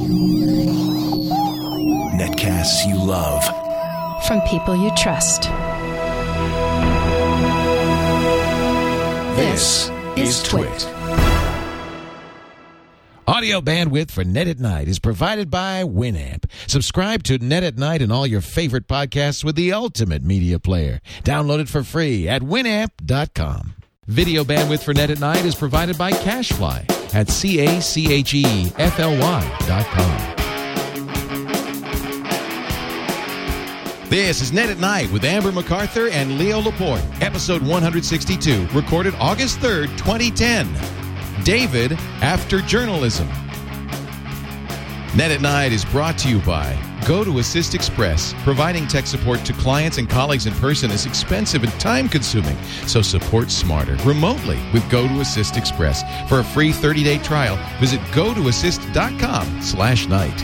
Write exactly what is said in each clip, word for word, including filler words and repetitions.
Netcasts you love. From people you trust. This is Twit. Audio bandwidth for Net at Night is provided by Winamp. Subscribe to Net at Night and all your favorite podcasts with the ultimate media player. Download it for free at winamp dot com. Video bandwidth for Net at Night is provided by CacheFly at C A C H E F L Y dot com. This is Net at Night with Amber MacArthur and Leo Laporte, episode one sixty-two, recorded August third, twenty ten. David After Journalism. Net at Night is brought to you by Go to Assist Express. Providing tech support to clients and colleagues in person is expensive and time-consuming, so support smarter remotely with Go to Assist Express. For a free thirty-day trial, visit go to assist dot com slash night.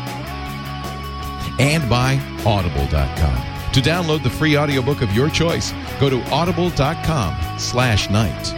And by audible dot com. To download the free audiobook of your choice, go to audible dot com slash night.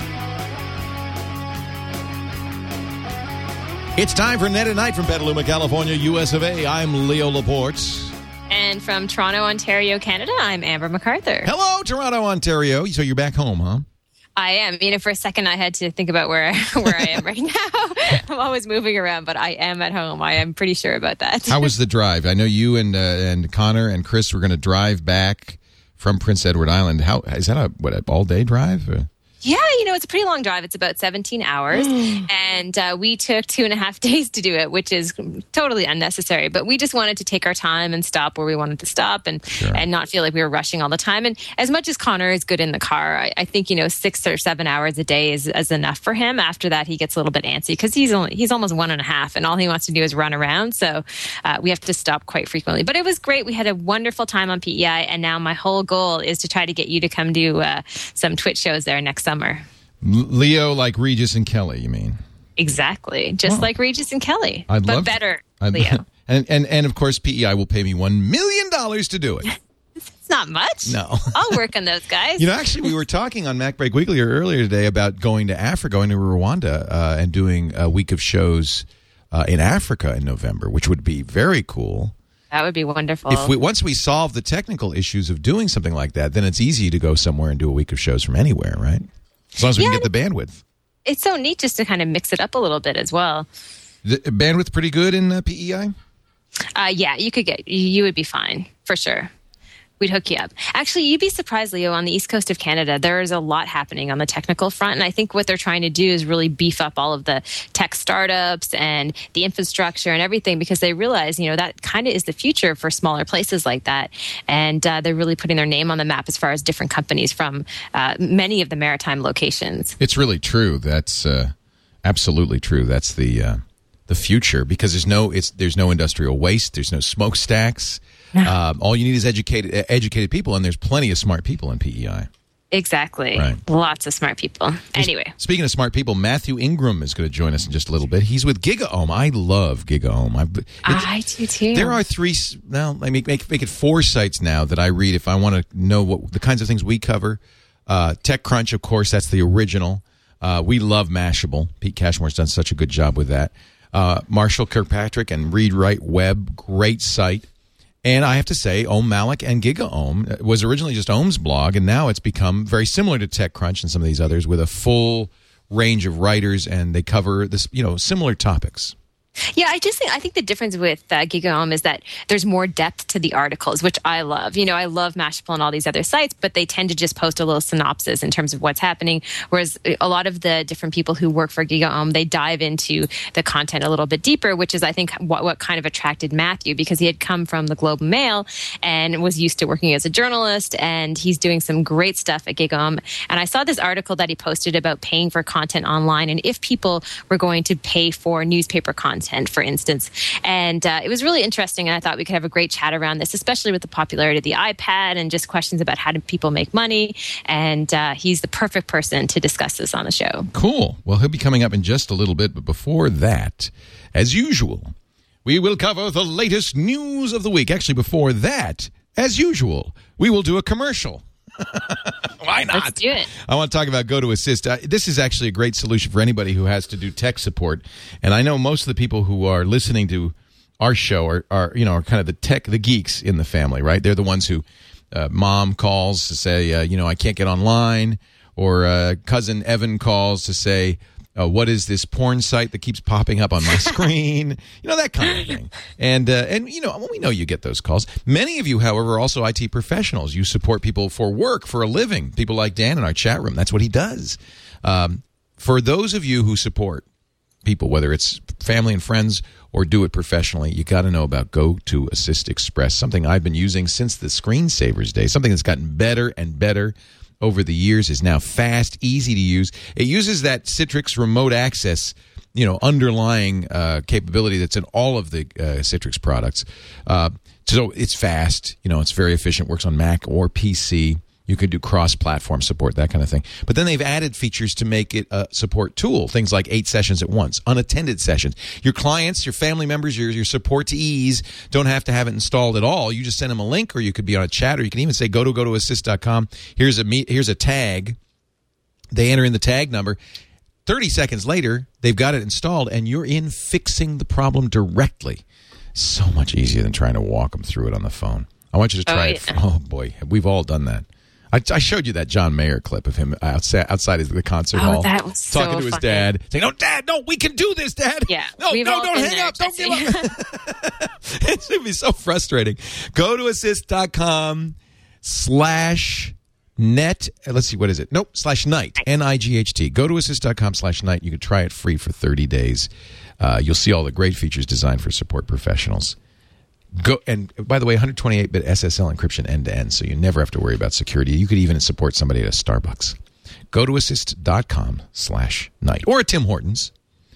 It's time for Net at Night from Petaluma, California, U S of A. I'm Leo Laporte. And from Toronto, Ontario, Canada, I'm Amber MacArthur. Hello, Toronto, Ontario. So you're back home, huh? I am. You know, for a second, I had to think about where where I am right now. I'm always moving around, but I am at home. I am pretty sure about that. How was the drive? I know you and uh, and Connor and Chris were going to drive back from Prince Edward Island. How is that a what an all day drive? Or? Yeah, you know, it's a pretty long drive. It's about seventeen hours. and uh, we took two and a half days to do it, which is totally unnecessary. But we just wanted to take our time and stop where we wanted to stop and, sure. and not feel like we were rushing all the time. And as much as Connor is good in the car, I, I think, you know, six or seven hours a day is, is enough for him. After that, he gets a little bit antsy because he's only he's almost one and a half and all he wants to do is run around. So uh, we have to stop quite frequently. But it was great. We had a wonderful time on P E I. And now my whole goal is to try to get you to come do uh, some Twitch shows there next summer. Leo, like Regis and Kelly, you mean? Exactly. Just well, like Regis and Kelly. I'd but love better, I'd, Leo. And, and, and, of course, P E I will pay me one million dollars to do it. It's not much. No. I'll work on those guys. You know, actually, we were talking on Mac Break Weekly earlier today about going to Africa, going to Rwanda, uh, and doing a week of shows uh, in Africa in November, which would be very cool. That would be wonderful. If we once we solve the technical issues of doing something like that, then it's easy to go somewhere and do a week of shows from anywhere, right? As long as we yeah, can get the bandwidth. It's so neat just to kind of mix it up a little bit as well. The bandwidth pretty good in uh, P E I? Uh, yeah, you could get, you would be fine, for sure. We'd hook you up. Actually, you'd be surprised, Leo, on the east coast of Canada, there is a lot happening on the technical front. And I think what they're trying to do is really beef up all of the tech startups and the infrastructure and everything because they realize, you know, that kind of is the future for smaller places like that. And uh, they're really putting their name on the map as far as different companies from uh, many of the maritime locations. It's really true. That's uh, absolutely true. That's the uh, the future because there's no it's there's no industrial waste. There's no smokestacks. Um, all you need is educated educated people, and there's plenty of smart people in P E I. Exactly. Right. Lots of smart people. Anyway. Speaking of smart people, Matthew Ingram is going to join us in just a little bit. He's with GigaOM. I love GigaOM. I, I do too. There are three, now, let me make, make it four sites now that I read if I want to know what the kinds of things we cover. Uh, TechCrunch, of course, that's the original. Uh, we love Mashable. Pete Cashmore's done such a good job with that. Uh, Marshall Kirkpatrick and Read Write Web, great site. And I have to say, Om Malik and GigaOM was originally just Om's blog, and now it's become very similar to TechCrunch and some of these others with a full range of writers, and they cover this, you know, similar topics. Yeah, I just think I think the difference with uh, GigaOM is that there's more depth to the articles, which I love. You know, I love Mashable and all these other sites, but they tend to just post a little synopsis in terms of what's happening. Whereas a lot of the different people who work for GigaOM, they dive into the content a little bit deeper, which is, I think, what, what kind of attracted Matthew because he had come from the Globe and Mail and was used to working as a journalist, and he's doing some great stuff at GigaOM. And I saw this article that he posted about paying for content online and if people were going to pay for newspaper content. For instance. And uh, it was really interesting, and I thought we could have a great chat around this, especially with the popularity of the iPad and just questions about how do people make money. And uh, he's the perfect person to discuss this on the show. Cool. Well, he'll be coming up in just a little bit, but before that, as usual, we will cover the latest news of the week. Actually, before that, as usual, we will do a commercial. Why not? Let's do it. I want to talk about Go to Assist. Uh, this is actually a great solution for anybody who has to do tech support. And I know most of the people who are listening to our show are, are you know, are kind of the tech, the geeks in the family, right? They're the ones who uh, mom calls to say, uh, you know, I can't get online, or uh, cousin Evan calls to say, Uh, what is this porn site that keeps popping up on my screen? You know, that kind of thing. And, uh, and you know, we know you get those calls. Many of you, however, are also I T professionals. You support people for work, for a living. People like Dan in our chat room. That's what he does. Um, for those of you who support people, whether it's family and friends or do it professionally, you got to know about Go to Assist Express, something I've been using since the screensavers days, something that's gotten better and better over the years, is now fast, easy to use. It uses that Citrix remote access, you know, underlying uh, capability that's in all of the uh, Citrix products. Uh, so it's fast, you know, it's very efficient, works on Mac or P C. You could do cross-platform support, that kind of thing. But then they've added features to make it a support tool, things like eight sessions at once, unattended sessions. Your clients, your family members, your, your supportees don't have to have it installed at all. You just send them a link, or you could be on a chat, or you can even say, go to go to assist dot com. Here's a, here's a tag. They enter in the tag number. thirty seconds later, they've got it installed, and you're in fixing the problem directly. So much easier than trying to walk them through it on the phone. I want you to try oh, it. Yeah. Oh, boy. We've all done that. I, I showed you that John Mayer clip of him outside, outside of the concert oh, hall. That was talking so to his funny. dad, saying, no, Dad, no, we can do this, Dad. Yeah, no, we've no, all don't been hang there, up. Don't Jesse. give up. It should be so frustrating. Go to assist.com slash net. Let's see, what is it? Nope, slash night. N I G H T. Go to assist.com slash night. You can try it free for thirty days. Uh, you'll see all the great features designed for support professionals. Go and by the way, one twenty-eight bit S S L encryption end to end, so you never have to worry about security. You could even support somebody at a Starbucks. Go to assist.com slash night or at Tim Hortons.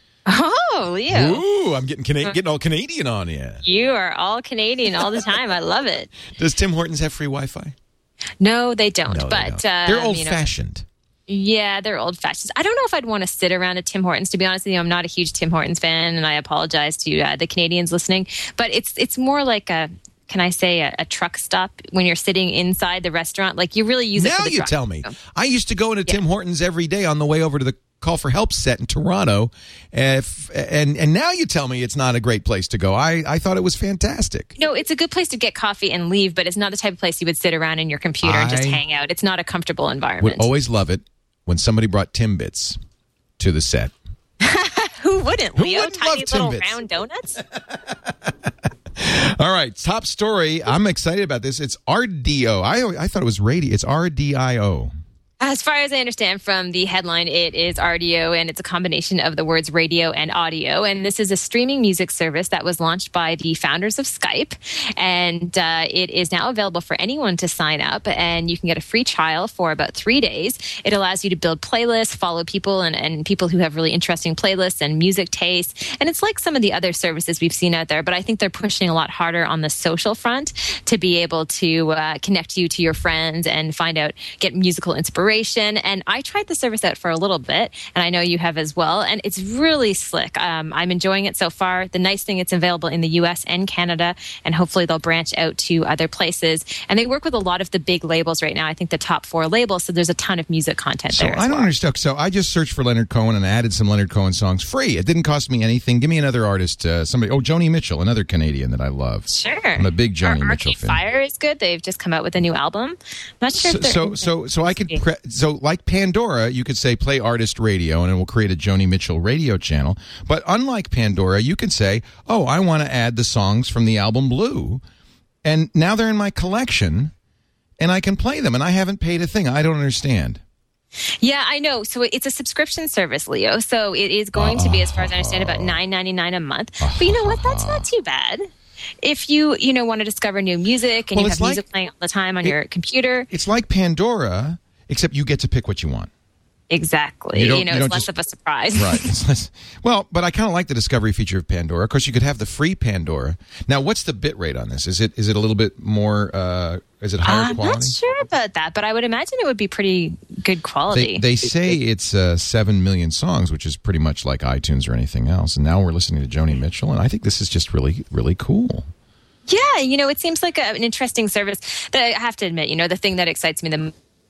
Oh, Leo. Ooh, I'm getting Cana- getting all Canadian on you. You are all Canadian all the time. I love it. Does Tim Hortons have free Wi-Fi? No, they don't. No, but they don't. Um, They're you know, old-fashioned. Yeah, they're old fashioned. I don't know if I'd want to sit around a Tim Hortons. To be honest with you, I'm not a huge Tim Hortons fan, and I apologize to uh, the Canadians listening. But it's it's more like a, can I say, a, a truck stop when you're sitting inside the restaurant. Like you really use it Now for the you truck. tell me. I used to go into Yeah. Tim Hortons every day on the way over to the Call for Help set in Toronto, if, and and now you tell me it's not a great place to go. I, I thought it was fantastic. No, it's a good place to get coffee and leave, but it's not the type of place you would sit around in your computer and just I hang out. It's not a comfortable environment. Would always love it when somebody brought Timbits to the set. Who wouldn't, Who Leo? wouldn't Tiny love little Timbits? round donuts? All right, top story. I'm excited about this. It's R D O. I, I thought it was radio. It's R D I O. As far as I understand from the headline, it is R D O, and it's a combination of the words radio and audio. And this is a streaming music service that was launched by the founders of Skype. And uh, it is now available for anyone to sign up. And you can get a free trial for about three days. It allows you to build playlists, follow people, and, and people who have really interesting playlists and music tastes. And it's like some of the other services we've seen out there, but I think they're pushing a lot harder on the social front to be able to uh, connect you to your friends and find out, get musical inspiration. And I tried the service out for a little bit, and I know you have as well, and it's really slick. Um, I'm enjoying it so far. The nice thing, it's available in the U S and Canada, and hopefully they'll branch out to other places. And they work with a lot of the big labels right now. I think the top four labels, so there's a ton of music content So there as I don't well. understand. So I just searched for Leonard Cohen and added some Leonard Cohen songs free. It didn't cost me anything. Give me another artist. Uh, somebody. Oh, Joni Mitchell, another Canadian that I love. Sure. I'm a big Joni Ar- Mitchell Arcade fan. Fire is good. They've just come out with a new album. I'm not sure So, if they're so, so, so I could, pre- so like Pandora, you could say play artist radio and it will create a Joni Mitchell radio channel. But unlike Pandora, you could say, oh, I want to add the songs from the album Blue. And now they're in my collection and I can play them and I haven't paid a thing. I don't understand. Yeah, I know. So it's a subscription service, Leo. So it is going to be, as far as I understand, about nine ninety-nine a month. But you know what? That's not too bad. If you, you know, want to discover new music and Well, you it's have music like- playing all the time on it- your computer. It's like Pandora, except you get to pick what you want. Exactly. You You, don't- know, you it's don't less just- of a surprise. Right. It's less, well, but I kind of like the discovery feature of Pandora. Of course, you could have the free Pandora. Now, what's the bit rate on this? Is it is it a little bit more? Uh, is it higher I'm quality? not sure about that, but I would imagine it would be pretty good They, quality. they say it's uh, seven million songs, which is pretty much like iTunes or anything else. And now we're listening to Joni Mitchell, and I think this is just really, really cool. Yeah, you know, it seems like a, an interesting service. That I have to admit, you know, the thing that excites me the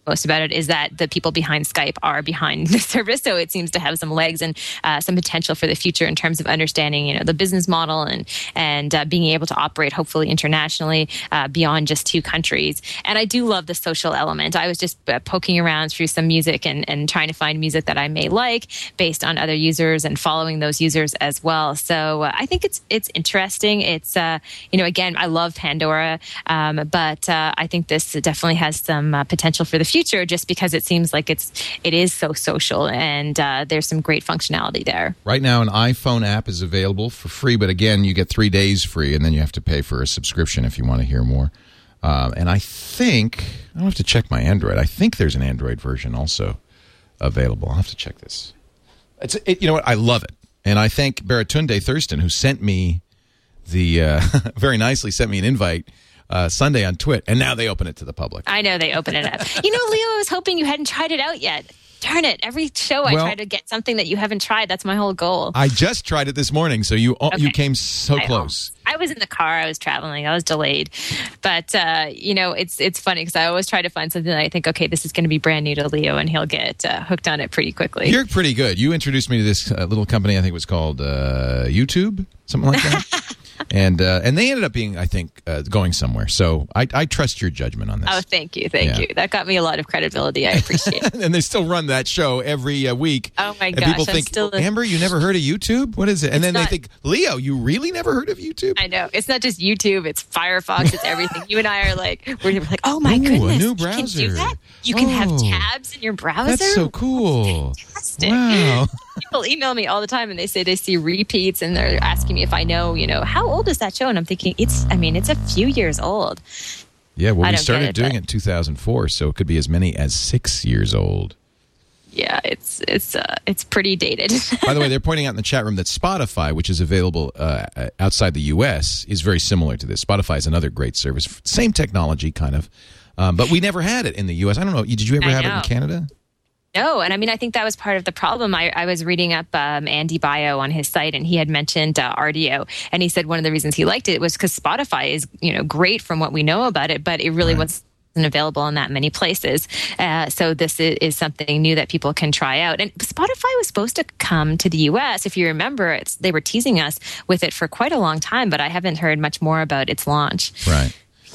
most about it is that the people behind Skype are behind the service, so it seems to have some legs and uh, some potential for the future in terms of understanding, you know, the business model and and uh, being able to operate hopefully internationally uh, beyond just two countries. And I do love the social element. I was just uh, poking around through some music and and trying to find music that I may like based on other users and following those users as well. So uh, I think it's it's interesting. It's uh, you know, again, I love Pandora, um, but uh, I think this definitely has some uh, potential for the future, just because it seems like it's it is so social, and uh, there's some great functionality there. Right now, an iPhone app is available for free, but again, you get three days free, and then you have to pay for a subscription if you want to hear more. Uh, and I think I'll have to check my Android. I think there's an Android version also available. I'll have to check this. It's it, you know what? I love it, and I thank Baratunde Thurston, who sent me the uh, very nicely sent me an invite. Uh, Sunday on Twit, and now they open it to the public. I know they open it up. You know, Leo, I was hoping you hadn't tried it out yet. Darn it. Every show I well, try to get something that you haven't tried. That's my whole goal. I just tried it this morning, so you okay. you came so I close. I was in the car. I was traveling. I was delayed. But, uh, you know, it's it's funny because I always try to find something that I think, okay, this is going to be brand new to Leo, and he'll get uh, hooked on it pretty quickly. You're pretty good. You introduced me to this uh, little company, I think it was called uh, YouTube, something like that. And uh, and they ended up being, I think, uh, going somewhere. So I, I trust your judgment on this. Oh, thank you. Thank yeah. you. That got me a lot of credibility. I appreciate it. And they still run that show every uh, week. Oh, my and gosh. people I'm think, still a- Amber, you never heard of YouTube? What is it? And it's then not- they think, Leo, you really never heard of YouTube? I know. It's not just YouTube. It's Firefox. It's everything. You and I are like, we're like, oh, my Ooh, goodness. a new You browser. can do that? You can Oh, have tabs in your browser? That's so cool. Fantastic. Wow. People email me all the time and they say they see repeats and they're asking me if I know, you know, how old is that show? And I'm thinking, it's, I mean, it's a few years old. Yeah, well, I we don't started get it, doing but- it in two thousand four, so it could be as many as six years old. Yeah, it's it's uh, it's pretty dated. By the way, they're pointing out in the chat room that Spotify, which is available uh, outside the U S, is very similar to this. Spotify is another great service. Same technology, kind of. Um, but we never had it in the U S. I don't know. Did you ever I have know. it in Canada? No, and I mean, I think that was part of the problem. I, I was reading up um, Andy Bio on his site, and he had mentioned uh, Rdio, and he said one of the reasons he liked it was because Spotify is, you know, great from what we know about it, but it really Right. wasn't available in that many places. Uh, so this is, is something new that people can try out. And Spotify was supposed to come to the U S. If you remember, it's, they were teasing us with it for quite a long time, but I haven't heard much more about its launch. Right.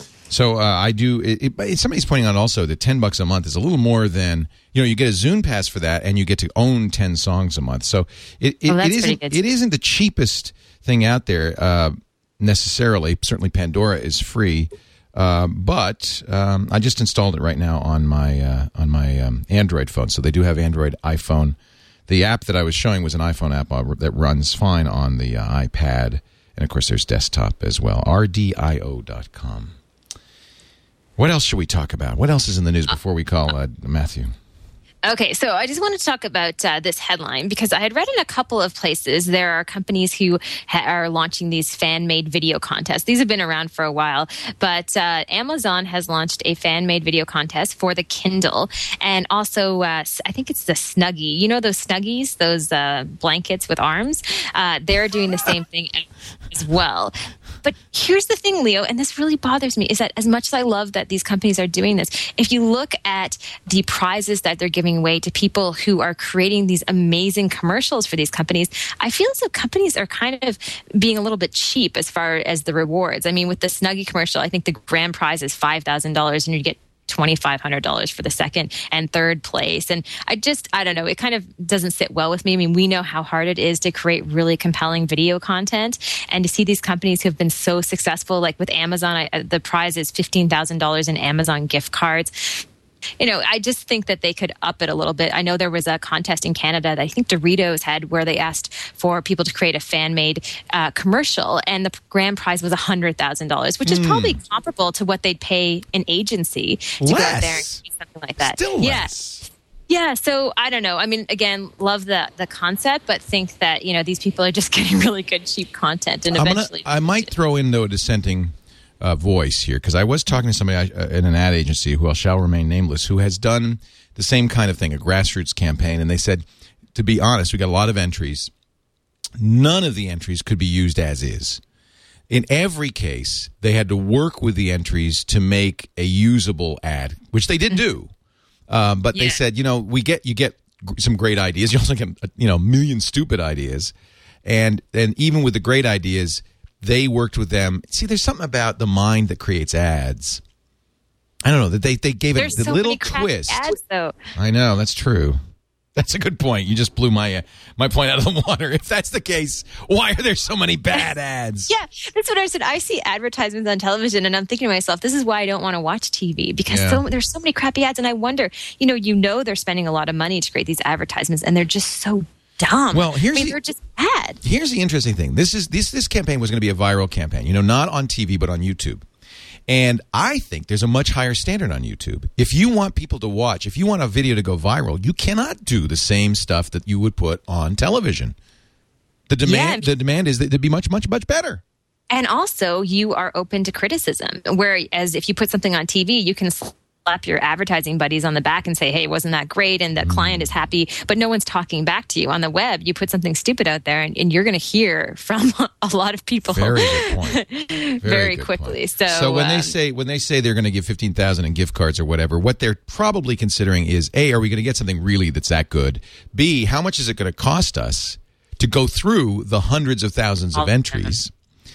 So uh, I do. It, it, somebody's pointing out also that ten bucks a month is a little more than, you know, you get a Zune Pass for that, and you get to own ten songs a month. So it it, Oh, that's it isn't pretty good. it isn't the cheapest thing out there uh, necessarily. Certainly, Pandora is free, uh, but um, I just installed it right now on my uh, on my um, Android phone. So they do have Android, iPhone. The app that I was showing was an iPhone app uh, that runs fine on the uh, iPad, and of course, there's desktop as well. R D I O dot com. What else should we talk about? What else is in the news before we call uh, Matthew? Okay, so I just wanted to talk about uh, this headline because I had read in a couple of places there are companies who ha- are launching these fan-made video contests. These have been around for a while, but uh, Amazon has launched a fan-made video contest for the Kindle, and also uh, I think it's the Snuggie. You know those Snuggies, those uh, blankets with arms? Uh, they're doing the same thing as well. But here's the thing, Leo, and this really bothers me, is that as much as I love that these companies are doing this, if you look at the prizes that they're giving away to people who are creating these amazing commercials for these companies, I feel as though companies are kind of being a little bit cheap as far as the rewards. I mean, with the Snuggie commercial, I think the grand prize is five thousand dollars and you get twenty-five hundred dollars for the second and third place. And I just, I don't know, it kind of doesn't sit well with me. I mean, we know how hard it is to create really compelling video content, and to see these companies who have been so successful, like with Amazon, I, the prize is fifteen thousand dollars in Amazon gift cards. You know, I just think that they could up it a little bit. I know there was a contest in Canada that I think Doritos had where they asked for people to create a fan-made uh, commercial, and the grand prize was one hundred thousand dollars, which is Mm. probably comparable to what they'd pay an agency to go out there and Less. do something like that. Still yeah. less. Yeah, so I don't know. I mean, again, love the the concept, but think that, you know, these people are just getting really good, cheap content, and I'm gonna- eventually... I might throw in, though, a dissenting uh, voice here, because I was talking to somebody uh, in an ad agency who shall remain nameless, who has done the same kind of thing, a grassroots campaign, and they said, to be honest, we got a lot of entries. None of the entries could be used as is. In every case, they had to work with the entries to make a usable ad, which they did do. Um, but Yeah. they said, you know, we get you get g- some great ideas. You also get you know a million stupid ideas, and and even with the great ideas, they worked with them. See, there's something about the mind that creates ads. I don't know that they they gave it There's the so little many crappy twist. ads, though. I know, that's true. That's a good point. You just blew my uh, my point out of the water. If that's the case, why are there so many bad ads? Yeah, that's what I said. I see advertisements on television, and I'm thinking to myself, this is why I don't want to watch T V, because Yeah. so, there's so many crappy ads, and I wonder, you know, you know, they're spending a lot of money to create these advertisements, and they're just so dumb. Well, here's I mean, the- they're just bad. Here's the interesting thing. This is this this campaign was going to be a viral campaign. You know, not on T V but on YouTube. And I think there's a much higher standard on YouTube. If you want people to watch, if you want a video to go viral, you cannot do the same stuff that you would put on television. The demand Yeah. the demand is that it'd be much much much better. And also, you are open to criticism. Whereas if you put something on T V, you can slap your advertising buddies on the back and say, hey, wasn't that great? And the Mm. client is happy, but no one's talking back to you. On the web, you put something stupid out there, and, and you're going to hear from a lot of people Very good point. Very, very good quickly. point. So, so when they um, say when they say they're going to give fifteen thousand in gift cards or whatever, what they're probably considering is A, are we going to get something really that's that good? B, how much is it going to cost us to go through the hundreds of thousands of All- entries?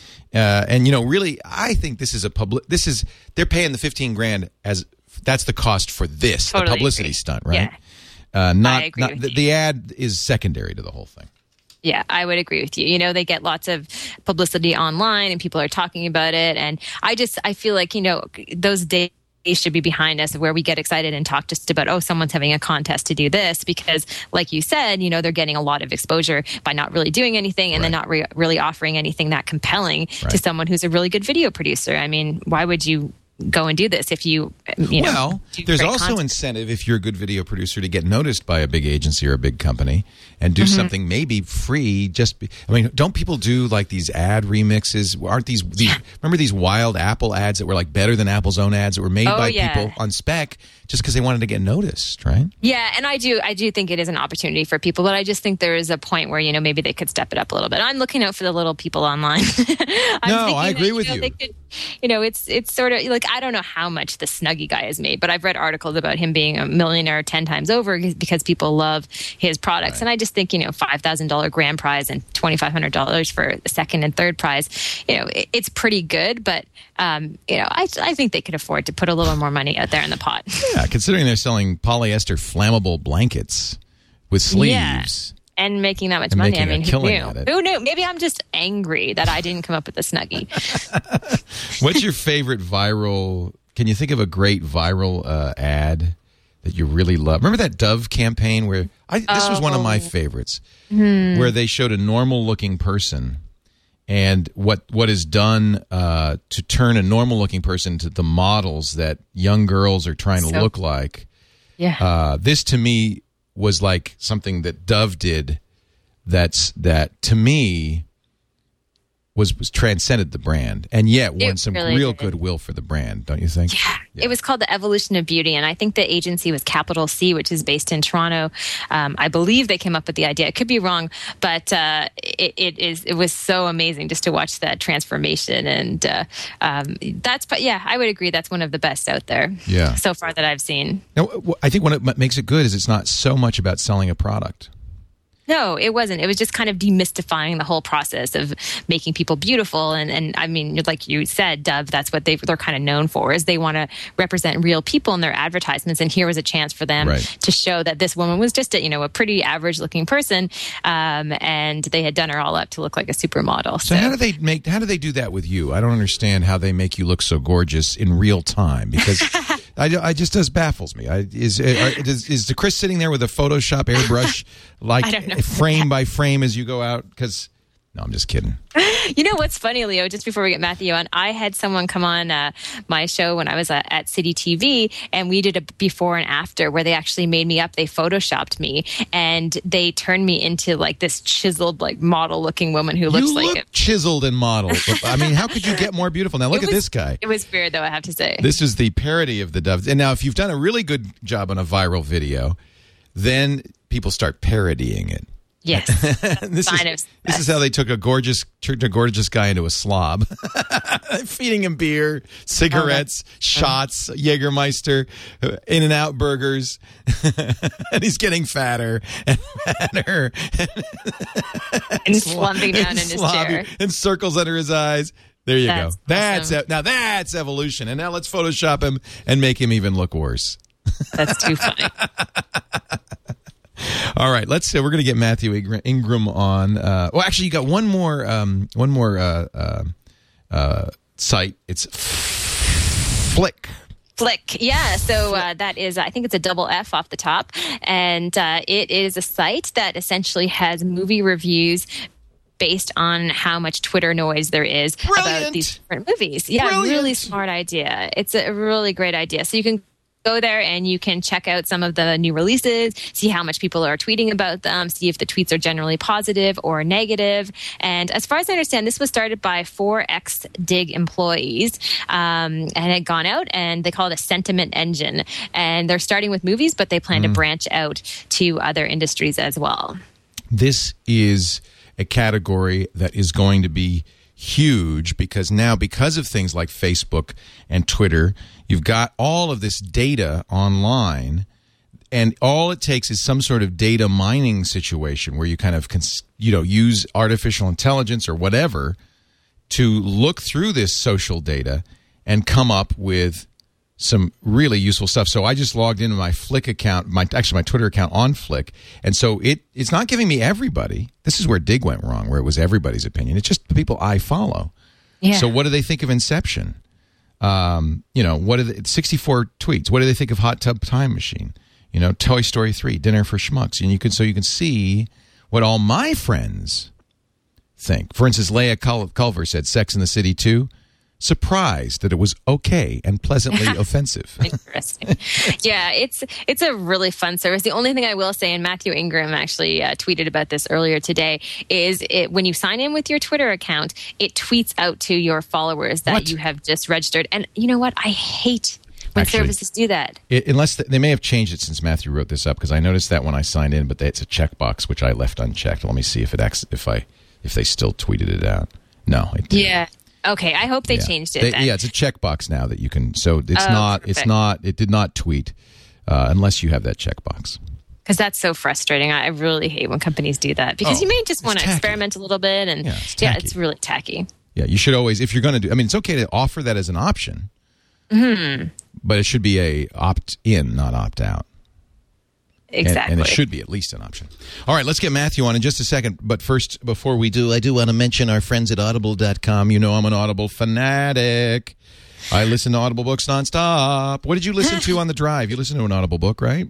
Uh, and you know, really, I think this is a public. This is they're paying the fifteen grand as that's the cost for this, Totally the publicity agree. stunt, right? Yeah. Uh, not, I agree not with the, you. the ad is secondary to the whole thing. Yeah, I would agree with you. You know, they get lots of publicity online and people are talking about it. And I just, I feel like, you know, those days should be behind us where we get excited and talk just about, oh, someone's having a contest to do this. Because like you said, you know, they're getting a lot of exposure by not really doing anything and Right. then not re- really offering anything that compelling Right. to someone who's a really good video producer. I mean, why would you go and do this if you, you know, well, do there's great also content? incentive if you're a good video producer to get noticed by a big agency or a big company and do Mm-hmm. something maybe free. Just, be, I mean, don't people do like these ad remixes? Aren't these, these remember these wild Apple ads that were like better than Apple's own ads that were made Oh, by yeah. people on spec just because they wanted to get noticed, right? Yeah, and I do I do think it is an opportunity for people, but I just think there is a point where, you know, maybe they could step it up a little bit. I'm looking out for the little people online. I'm No, thinking I that, agree with know, you. They could, you know, it's it's sort of like, I don't know how much the Snuggie guy has made, but I've read articles about him being a millionaire ten times over because people love his products. Right. And I just think, you know, five thousand dollars grand prize and twenty-five hundred dollars for the second and third prize, you know, it, it's pretty good, but um, you know, I I think they could afford to put a little more money out there in the pot. Yeah, considering they're selling polyester flammable blankets with sleeves. Yeah. And making that much And money. I making a mean, who killing knew? at it. Who knew? Maybe I'm just angry that I didn't come up with the Snuggie. What's your favorite viral? Can you think of a great viral uh, ad that you really love? Remember that Dove campaign where I, this was one of my favorites, where they showed a normal-looking person and what what is done uh, to turn a normal-looking person to the models that young girls are trying to So- look like. Yeah. Uh, this to me was like something that Dove did. That's that to me was was transcended the brand, and yet won It some really real did. goodwill for the brand. Don't you think? Yeah. It was called The Evolution of Beauty, and I think the agency was Capital C, which is based in Toronto. Um, I believe they came up with the idea. It could be wrong, but uh, it, it is. It was so amazing just to watch that transformation, and uh, um, that's. Yeah, I would agree. That's one of the best out there. Yeah. So far that I've seen. Now, wh- I think what it makes it good is it's not so much about selling a product. No, it wasn't. It was just kind of demystifying the whole process of making people beautiful. And, and I mean, like you said, Dove, that's what they, they're kind of known for, is they want to represent real people in their advertisements. And here was a chance for them Right. to show that this woman was just a, you know, a pretty average looking person. Um, and they had done her all up to look like a supermodel. So So, how do they make? How do they do that with you? I don't understand how they make you look so gorgeous in real time because I, I just does baffles me. I, is, are, is is the Chris sitting there with a Photoshop airbrush like I don't know. frame by frame as you go out? Because no, I'm just kidding. you know what's funny, Leo, just before we get Matthew on, I had someone come on uh, my show when I was uh, at City T V, and we did a before and after where they actually made me up. They photoshopped me, and they turned me into like this chiseled, like model looking woman who looks you like look it. chiseled and modeled. I mean, how could you get more beautiful? Now look It at was- this guy. It was weird, though, I have to say. This is the parody of the Dove. And now, if you've done a really good job on a viral video, then people start parodying it. Yes. this, sign is, of this is how they took a gorgeous turned a gorgeous guy into a slob. Feeding him beer, cigarettes, oh, shots, Jägermeister, In-N-Out burgers. And he's getting fatter and fatter. And slumping down and in his slobby, chair. And circles under his eyes. There you that's go. That's awesome. e- Now that's evolution. And now let's Photoshop him and make him even look worse. That's too funny. All right, let's say we're going to get Matthew Ingram on. Uh, well, actually, you got one more, um, one more uh, uh, uh, site. It's Flick. Flick, yeah. So uh, that is, I think it's a double F off the top, and uh, it is a site that essentially has movie reviews based on how much Twitter noise there is Brilliant. about these different movies. Yeah, Brilliant. Really smart idea. It's a really great idea. So you can go there and you can check out some of the new releases, see how much people are tweeting about them, see if the tweets are generally positive or negative. And as far as I understand, this was started by four ex-Dig employees um, and had gone out, and they call it a sentiment engine. And they're starting with movies, but they plan mm. to branch out to other industries as well. This is a category that is going to be huge because now, because of things like Facebook and Twitter, you've got all of this data online, and all it takes is some sort of data mining situation where you kind of, you know, use artificial intelligence or whatever to look through this social data and come up with some really useful stuff. So I just logged into my Flick account, my actually my Twitter account on Flick, and so it it's not giving me everybody. This is where Dig went wrong, where it was everybody's opinion. It's just the people I follow. Yeah. So what do they think of Inception? Um, you know, what are the sixty-four tweets? What do they think of Hot Tub Time Machine? You know, Toy Story three, Dinner for Schmucks, and you can so you can see what all my friends think. For instance, Leah Cul- Culver said Sex in the City two. Surprised that it was okay and pleasantly offensive. Interesting. Yeah, it's it's a really fun service. The only thing I will say, and Matthew Ingram actually uh, tweeted about this earlier today, is it when you sign in with your Twitter account, it tweets out to your followers that What? you have just registered. And you know what? I hate when Actually, services do that. It, unless th- they may have changed it since Matthew wrote this up, because I noticed that when I signed in, but they, it's a checkbox which I left unchecked. Let me see if it ex- if I if they still tweeted it out. No, it didn't. Yeah. Okay, I hope they yeah. changed it They, then. yeah, it's a checkbox now that you can. So it's Oh, not. perfect. It's not. It did not tweet uh, unless you have that checkbox. Because that's so frustrating. I really hate when companies do that, because Oh, you may just it's want to tacky. experiment a little bit, and Yeah, it's yeah, tacky. it's really tacky. Yeah, you should always, if you're going to do. I mean, it's okay to offer that as an option, mm-hmm. but it should be a opt in, not opt out. Exactly. And, and it should be at least an option. All right, let's get Matthew on in just a second. But first, before we do, I do want to mention our friends at audible dot com. You know I'm an Audible fanatic. I listen to Audible books nonstop. What did you listen to on the drive? You listened to an Audible book, right?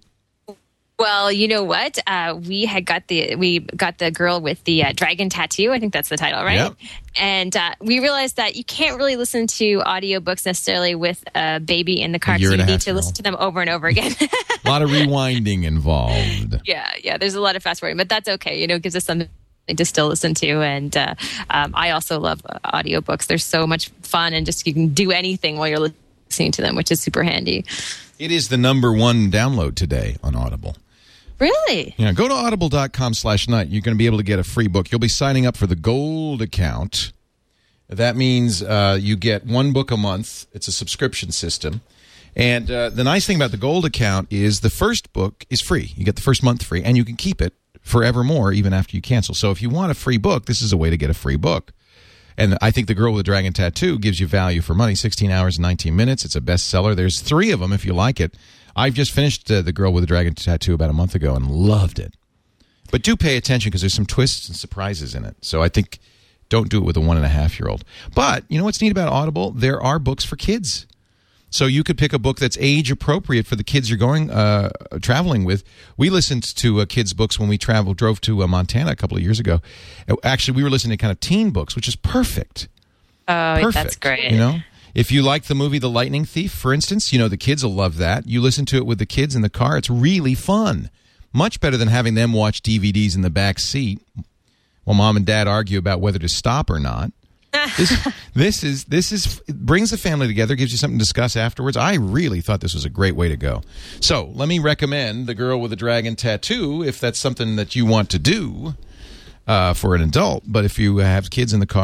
Well, you know what? Uh, we had got the we got the girl with the uh, dragon tattoo. I think that's the title, right? Yep. And uh, we realized that you can't really listen to audiobooks necessarily with a baby in the car. A year So and you a need half to year listen old. to them over and over again. A lot of rewinding involved. yeah, yeah. There's a lot of fast forwarding, but that's okay. You know, it gives us something to still listen to. And uh, um, I also love uh, audiobooks. They're so much fun, and just you can do anything while you're listening to them, which is super handy. It is the number one download today on Audible. Really? Yeah, go to audible dot com slash night. You're going to be able to get a free book. You'll be signing up for the gold account. That means uh, you get one book a month. It's a subscription system. And uh, the nice thing about the gold account is the first book is free. You get the first month free, and you can keep it forevermore even after you cancel. So if you want a free book, this is a way to get a free book. And I think The Girl with the Dragon Tattoo gives you value for money, sixteen hours and nineteen minutes. It's a bestseller. There's three of them if you like it. I've just finished uh, The Girl with the Dragon Tattoo about a month ago and loved it. But do pay attention because there's some twists and surprises in it. So I think don't do it with a one and a half year old. But you know what's neat about Audible? There are books for kids. So you could pick a book that's age appropriate for the kids you're going uh, traveling with. We listened to uh, kids' books when we traveled, drove to uh, Montana a couple of years ago. Actually, we were listening to kind of teen books, which is perfect. Oh, Perfect. that's great. You know, if you like the movie The Lightning Thief, for instance, you know the kids will love that. You listen to it with the kids in the car. It's really fun. Much better than having them watch D V Ds in the back seat while mom and dad argue about whether to stop or not. this, this is this is it brings the family together, gives you something to discuss afterwards. I really thought this was a great way to go. So let me recommend The Girl with the Dragon Tattoo if that's something that you want to do uh, for an adult. But if you have kids in the car,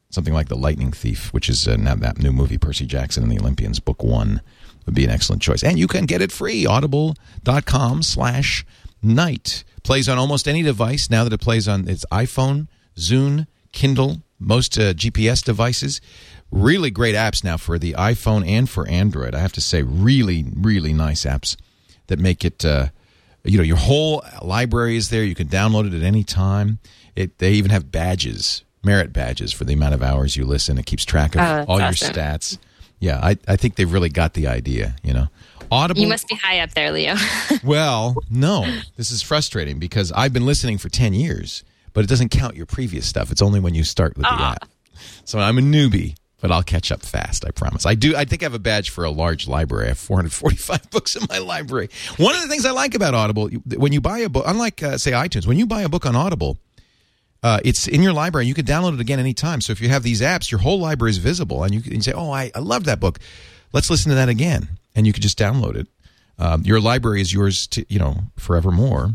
something like The Lightning Thief, which is uh, now that new movie, Percy Jackson and the Olympians, book one, would be an excellent choice. And you can get it free, audible.com slash night. Plays on almost any device now that it plays on its iPhone, Zune, Kindle, most uh, G P S devices. Really great apps now for the iPhone and for Android. I have to say, really, really nice apps that make it, uh, you know, your whole library is there. You can download it at any time. It, they even have badges, merit badges for the amount of hours you listen. It keeps track of oh, all awesome. your stats. Yeah, I, I think they've really got the idea, you know. Audible. You must be high up there, Leo. Well, no. This is frustrating because I've been listening for ten years, but it doesn't count your previous stuff. It's only when you start with the Ah. app. So I'm a newbie, but I'll catch up fast, I promise. I do. I think I have a badge for a large library. I have four hundred forty-five books in my library. One of the things I like about Audible, when you buy a book, unlike, uh, say, iTunes, when you buy a book on Audible, uh, it's in your library. You can download it again anytime. So if you have these apps, your whole library is visible, and you can say, oh, I, I love that book. Let's listen to that again. And you can just download it. Um, your library is yours, to, you know, forevermore.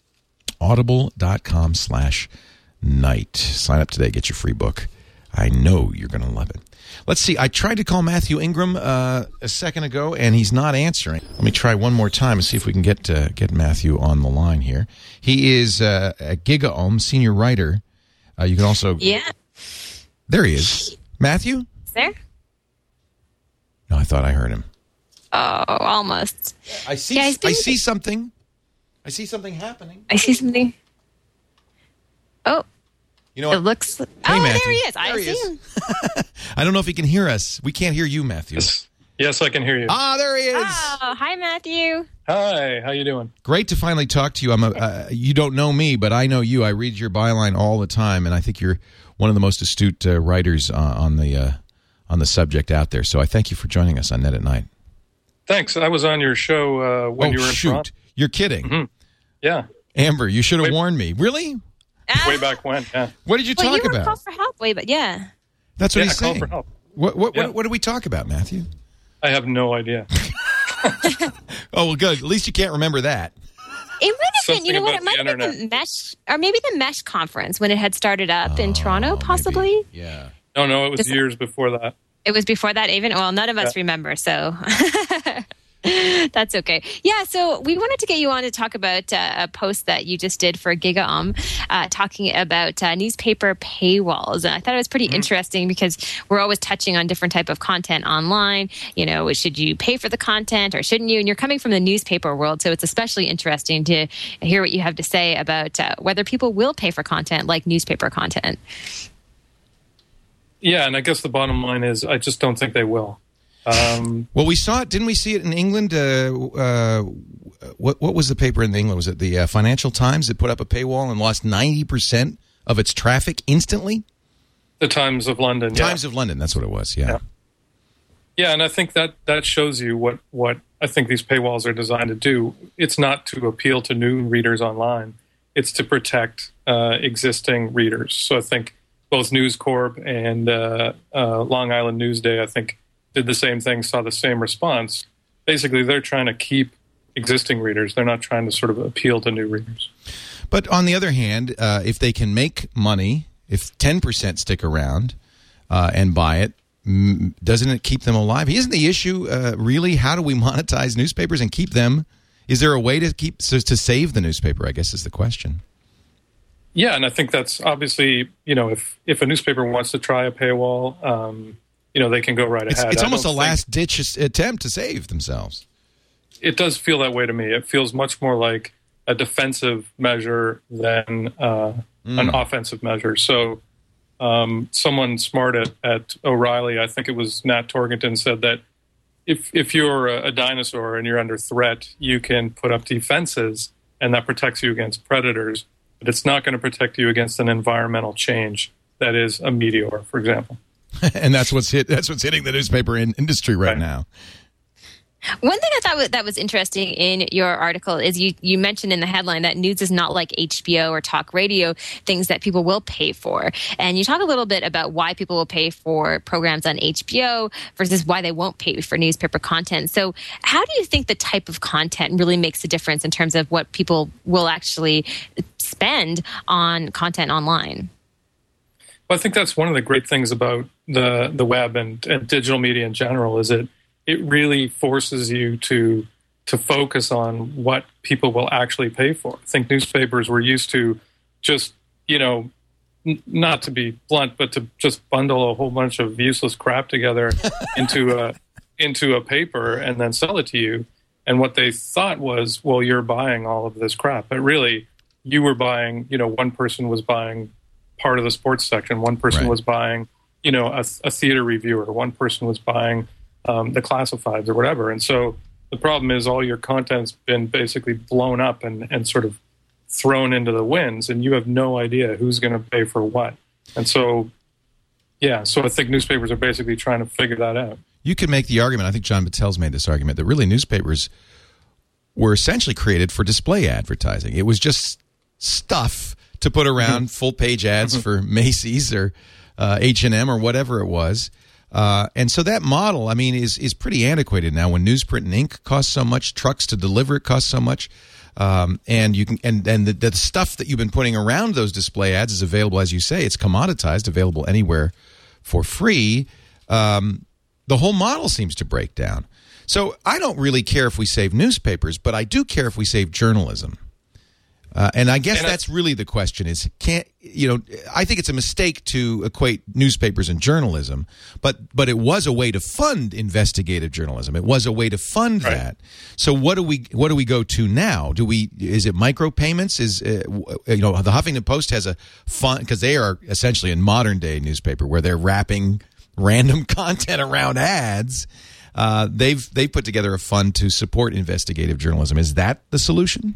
Audible.com slash night. Sign up today. Get your free book. I know you're going to love it. Let's see. I tried to call Matthew Ingram uh, a second ago, and he's not answering. Let me try one more time and see if we can get uh, get Matthew on the line here. He is uh, a GigaOM senior writer. Uh, you can also... Yeah. There he is. Matthew? Is there? No, I thought I heard him. Oh, almost. I see. Yeah, he's been- I see something. I see something happening. I see something. Oh, You know it what? looks... Hey, oh, Matthew. there he is. There I he see is. him. I don't know if he can hear us. We can't hear you, Matthew. Yes, yes, I can hear you. Ah, there he is. Oh, hi, Matthew. Hi, how you doing? Great to finally talk to you. I'm a, uh, you don't know me, but I know you. I read your byline all the time, and I think you're one of the most astute uh, writers uh, on the uh, on the subject out there. So I thank you for joining us on Net at Night. Thanks. I was on your show uh, when oh, you were in shoot. Toronto. You're kidding. Mm-hmm. Yeah, Amber, you should have Wait. warned me. Really? way back when. Yeah, What did you Well, talk you were about? called for help way, but yeah. That's what yeah, he's call saying. for help. What, what, Yeah. what, what did we talk about, Matthew? I have no idea. Oh, well, good. At least you can't remember that. It might have been, you Something know what, about it might the have been the internet. Mesh, or maybe the Mesh conference when it had started up in Toronto, Oh, possibly. maybe. Yeah. No, no, it was Just- years before that. It was before that even? Well, none of us Yeah. remember, so that's okay. Yeah, so we wanted to get you on to talk about uh, a post that you just did for GigaOM, uh, talking about uh, newspaper paywalls. And I thought it was pretty Mm-hmm. interesting because we're always touching on different type of content online. You know, should you pay for the content or shouldn't you? And you're coming from the newspaper world, so it's especially interesting to hear what you have to say about uh, whether people will pay for content like newspaper content. Yeah, and I guess the bottom line is I just don't think they will. Um, Well, we saw it. Didn't we see it in England? Uh, uh, what what was the paper in England? Was it the uh, Financial Times that put up a paywall and lost ninety percent of its traffic instantly? the Times of London. yeah. Times of London. That's what it was. Yeah. Yeah. Yeah, and I think that that shows you what, what I think these paywalls are designed to do. It's not to appeal to new readers online. It's to protect uh, existing readers. So I think both News Corp and uh, uh, Long Island Newsday, I think, did the same thing, saw the same response. Basically, they're trying to keep existing readers. They're not trying to sort of appeal to new readers. But on the other hand, uh, if they can make money, if ten percent stick around uh, and buy it, mm, doesn't it keep them alive? Isn't the issue uh, really how do we monetize newspapers and keep them? Is there a way to keep so, to save the newspaper? I guess is the question. Yeah, and I think that's obviously, you know, if, if a newspaper wants to try a paywall, um, you know, they can go right It's, ahead. it's I almost a don't think- last-ditch attempt to save themselves. It does feel that way to me. It feels much more like a defensive measure than uh, Mm. an offensive measure. So um, someone smart at, at O'Reilly, I think it was Nat Torgenton, said that if if you're a, a dinosaur and you're under threat, you can put up defenses, and that protects you against predators. But it's not going to protect you against an environmental change that is a meteor, for example. And that's what's hit. That's what's hitting the newspaper in, industry right, Right. now. One thing I thought was, that was interesting in your article is you, you mentioned in the headline that news is not like H B O or talk radio, things that people will pay for. And you talk a little bit about why people will pay for programs on H B O versus why they won't pay for newspaper content. So how do you think the type of content really makes a difference in terms of what people will actually spend on content online? Well, I think that's one of the great things about the the web and, and digital media in general is it it really forces you to to focus on what people will actually pay for. I think newspapers were used to just, you know, n- not to be blunt, but to just bundle a whole bunch of useless crap together into a into a paper and then sell it to you. And what they thought was, well, you're buying all of this crap. But really, you were buying, you know, one person was buying part of the sports section. One person Right. was buying, you know, a, a theater reviewer. One person was buying um, the classifieds or whatever. And so the problem is all your content's been basically blown up and, and sort of thrown into the winds, and you have no idea who's going to pay for what. And so, yeah, so I think newspapers are basically trying to figure that out. You could make the argument, I think John Battel's made this argument, that really newspapers were essentially created for display advertising. It was just stuff to put around, mm-hmm. full-page ads mm-hmm. for Macy's or uh, H and M or whatever it was. Uh, and so that model, I mean, is is pretty antiquated now. When newsprint and ink costs so much, trucks to deliver it cost so much, um, and you can and and the, the stuff that you've been putting around those display ads is available, as you say, it's commoditized, available anywhere for free. Um, the whole model seems to break down. So I don't really care if we save newspapers, but I do care if we save journalism. Uh, and I guess and I, that's really the question is, can't, you know, I think it's a mistake to equate newspapers and journalism, but but it was a way to fund investigative journalism. It was a way to fund right. that. So what do we what do we go to now? Do we is it micropayments? Is uh, you know, the Huffington Post has a fund because they are essentially a modern day newspaper where they're wrapping random content around ads. Uh, they've they've put together a fund to support investigative journalism. Is that the solution?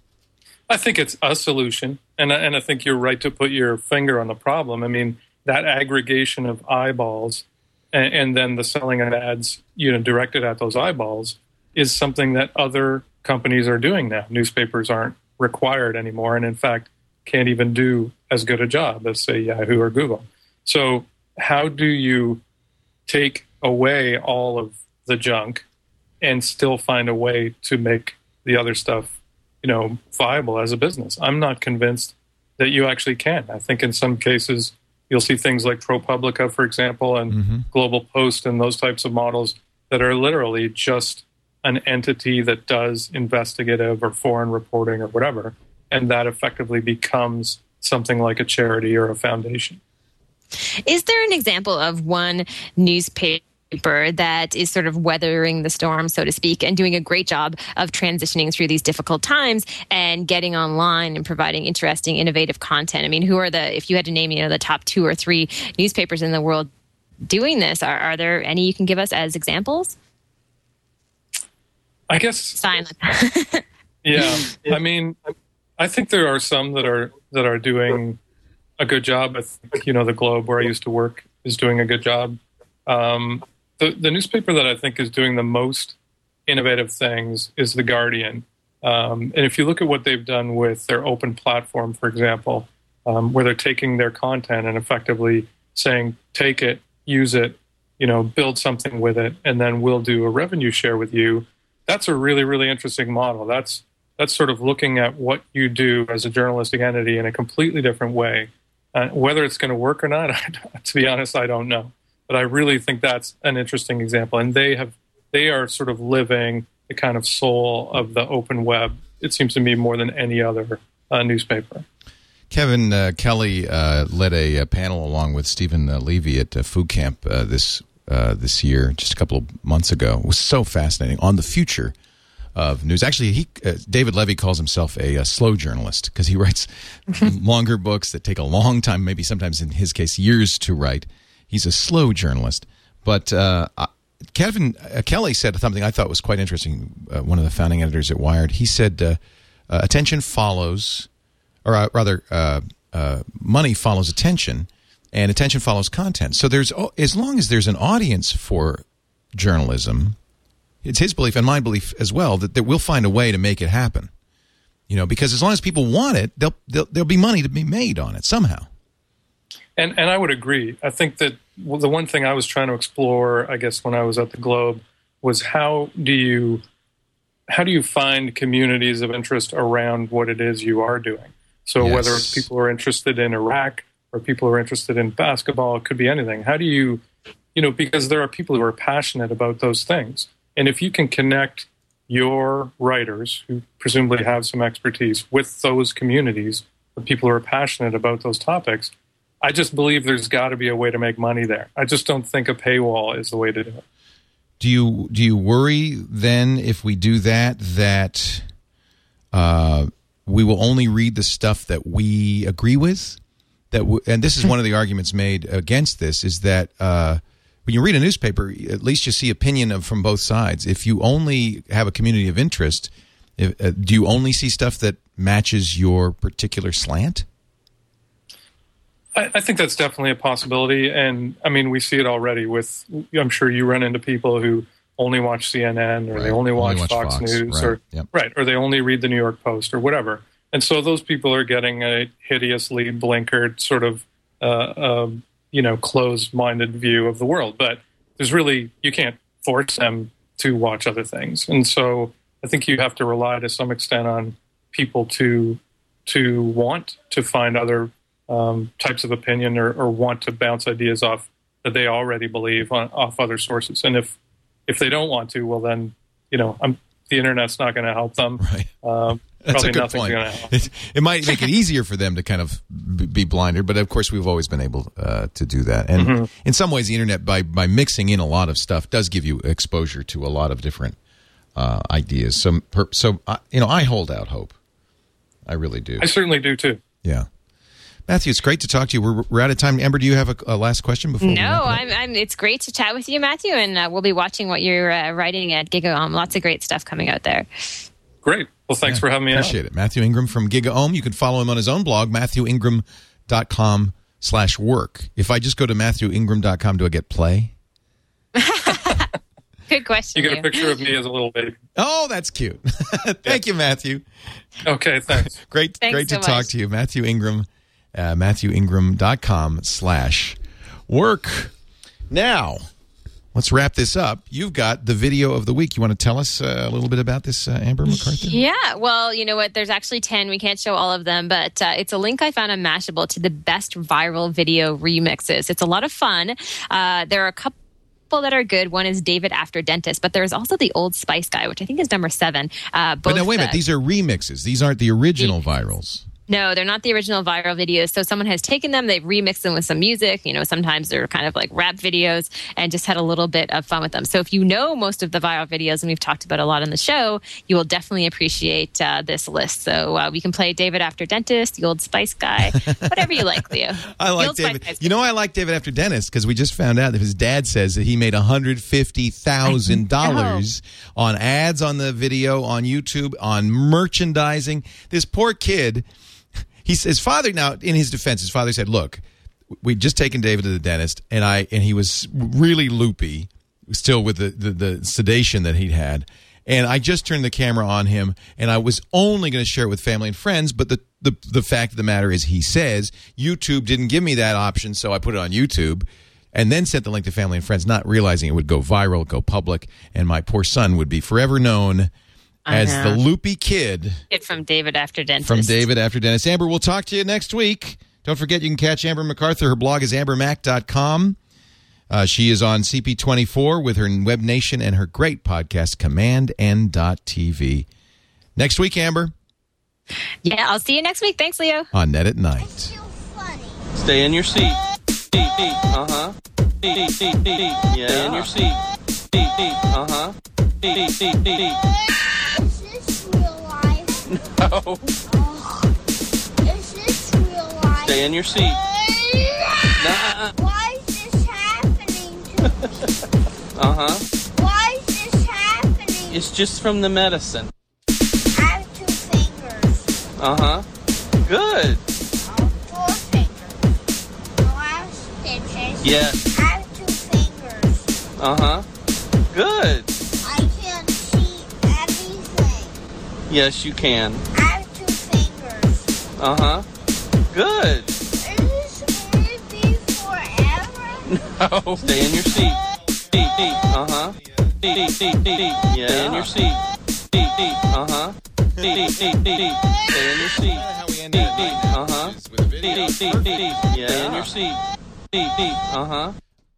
I think it's a solution, and and I think you're right to put your finger on the problem. I mean, that aggregation of eyeballs, and, and then the selling of ads, you know, directed at those eyeballs, is something that other companies are doing now. Newspapers aren't required anymore, and in fact, can't even do as good a job as, say, Yahoo or Google. So, how do you take away all of the junk and still find a way to make the other stuff, you know, viable as a business? I'm not convinced that you actually can. I think in some cases you'll see things like ProPublica, for example, and mm-hmm. Global Post and those types of models that are literally just an entity that does investigative or foreign reporting or whatever, and that effectively becomes something like a charity or a foundation. Is there an example of one newspaper that is sort of weathering the storm, so to speak, and doing a great job of transitioning through these difficult times and getting online and providing interesting, innovative content? I mean, who are the, if you had to name, you know, the top two or three newspapers in the world doing this, are, are there any you can give us as examples? I guess. Silent. yeah. I mean, I think there are some that are, that are doing a good job. I think, you know, the Globe, where I used to work, is doing a good job. Um, The, the newspaper that I think is doing the most innovative things is The Guardian. Um, and if you look at what they've done with their open platform, for example, um, where they're taking their content and effectively saying, take it, use it, you know, build something with it, and then we'll do a revenue share with you. That's a really, really interesting model. That's that's sort of looking at what you do as a journalistic entity in a completely different way. Uh, whether it's going to work or not, to be honest, I don't know. But I really think that's an interesting example. And they have they are sort of living the kind of soul of the open web, it seems to me, more than any other uh, newspaper. Kevin uh, Kelly uh, led a, a panel along with Stephen uh, Levy at uh, Food Camp uh, this uh, this year, just a couple of months ago. It was so fascinating on the future of news. Actually, he uh, David Levy calls himself a, a slow journalist because he writes longer books that take a long time, maybe sometimes in his case years to write. He's a slow journalist. But uh, Kevin uh, Kelly said something I thought was quite interesting, uh, one of the founding editors at Wired. He said, uh, uh, attention follows, or uh, rather, uh, uh, money follows attention, and attention follows content. So there's, as long as there's an audience for journalism, it's his belief and my belief as well that, that we'll find a way to make it happen. You know, because as long as people want it, they'll, they'll, there'll be money to be made on it somehow. And and I would agree. I think that the one thing I was trying to explore, I guess, when I was at the Globe, was how do you how do you find communities of interest around what it is you are doing? So yes. whether it's people who are interested in Iraq, or people who are interested in basketball. It could be anything. How do you, you know, because there are people who are passionate about those things. And if you can connect your writers, who presumably have some expertise, with those communities of people who are passionate about those topics, I just believe there's got to be a way to make money there. I just don't think a paywall is the way to do it. Do you do you worry then if we do that that uh, we will only read the stuff that we agree with? That w- and this is one of the arguments made against this is that uh, when you read a newspaper, at least you see opinion of from both sides. If you only have a community of interest, if, uh, do you only see stuff that matches your particular slant? I, I think that's definitely a possibility. And I mean, we see it already with, I'm sure you run into people who only watch C N N or Right. they only watch, Only watch Fox, Fox, News right. or Yep. right, or they only read the New York Post or whatever. And so those people are getting a hideously blinkered sort of, uh, um, you know, closed-minded view of the world. But there's really, you can't force them to watch other things. And so I think you have to rely to some extent on people to to want to find other um, types of opinion or, or want to bounce ideas off that they already believe on, off other sources. And if if they don't want to, well, then, you know, I'm, the internet's not going to help them. Right. Um, That's probably a good nothing's point. going to help. It, it might make it easier for them to kind of b- be blinded, but of course we've always been able uh, to do that. And Mm-hmm. in some ways, the internet, by by mixing in a lot of stuff, does give you exposure to a lot of different uh, ideas. So, per, so uh, you know, I hold out hope. I really do. I certainly do too. Yeah. Matthew, it's great to talk to you. We're, we're out of time. Amber, do you have a, a last question before? we No, wrap it up? I'm, I'm. It's great to chat with you, Matthew, and uh, we'll be watching what you're uh, writing at GigaOM. Lots of great stuff coming out there. Great. Well, thanks Yeah, for having me appreciate on. it. Matthew Ingram from GigaOM. You can follow him on his own blog, matthew ingram dot com slash work. If I just go to matthew ingram dot com, do I get play? Good question. You get a you. picture of me as a little baby. Oh, that's cute. Thank you, Matthew. Okay, thanks. Great, Thanks great so to talk much. to you. Matthew Ingram, uh, matthew ingram dot com slash work. Now, let's wrap this up. You've got the video of the week. You want to tell us uh, a little bit about this, uh, Amber McCarthy? Yeah, well, you know what? There's actually ten. We can't show all of them, but uh, it's a link I found on Mashable to the best viral video remixes. It's a lot of fun. Uh, there are a couple that are good. One is David After Dentist, but there's also the Old Spice guy, which I think is number seven. Uh, both But now, wait a minute. the- These are remixes. These aren't the original virals. No, they're not the original viral videos. So someone has taken them, they've remixed them with some music. You know, sometimes they're kind of like rap videos and just had a little bit of fun with them. So if you know most of the viral videos, and we've talked about a lot on the show, you will definitely appreciate uh, this list. So uh, we can play David After Dentist, the Old Spice guy, whatever you like, Leo. I The like Old Spice David. guy's You know, I like David After Dentist because we just found out that his dad says that he made one hundred fifty thousand dollars on ads on the video, on YouTube, on merchandising. This poor kid. He's, his father, now, in his defense, his father said, look, we'd just taken David to the dentist, and I and he was really loopy, still with the, the, the sedation that he'd had. And I just turned the camera on him, and I was only going to share it with family and friends, but the, the, the fact of the matter is, he says, YouTube didn't give me that option, so I put it on YouTube, and then sent the link to family and friends, not realizing it would go viral, go public, and my poor son would be forever known I as know. the loopy kid It from David After Dentist. from David After Dentist. Amber, we'll talk to you next week. Don't forget you can catch Amber MacArthur. Her blog is amber mac dot com. Uh, she is on C P twenty-four with her Web Nation and her great podcast, Command N dot T V. Next week, Amber, Yeah, I'll see you next week. Thanks, Leo. on Net at Night. Stay in your seat. Seat, seat, uh-huh. Seat, seat, seat, seat. Yeah. Stay in your seat. Seat, seat, uh-huh. Seat, seat, seat, seat. Is this real life? No. Oh. Is this real life? Stay in your seat. Nah. Why is this happening to me? Uh-huh. Why is this happening? It's just from the medicine. I have two fingers. Uh-huh. Good. Oh, four fingers. No, I have stitches. Yes. I have two fingers. Uh-huh. Good. I can't see everything. Yes, you can. I have two fingers. Uh-huh. Good. Is this going to be forever? No. Stay in your seat. Seat, seat, uh-huh. Seat, seat, seat, seat. Yeah. Stay in your seat. Seat, seat, uh-huh. Stay in your seat. Uh huh. Yeah, in your seat. Uh huh.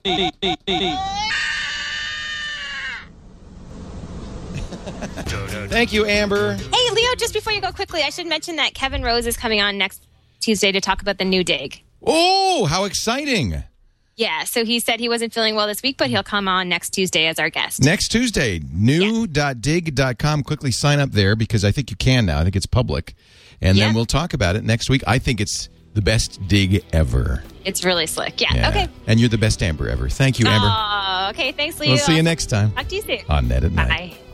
Thank you, Amber. Hey, Leo, just before you go quickly, I should mention that Kevin Rose is coming on next Tuesday to talk about the new dig. Oh, how exciting. Yeah, so he said he wasn't feeling well this week, but he'll come on next Tuesday as our guest. Next Tuesday, new dot dig dot com. Quickly sign up there because I think you can now. I think it's public. And Yeah. then we'll talk about it next week. I think it's the best dig ever. It's really slick. Yeah, Yeah. okay. And you're the best Amber ever. Thank you, Amber. Oh, okay, thanks, Leo. We'll see you next time Talk to you soon. on Net at Night. Bye.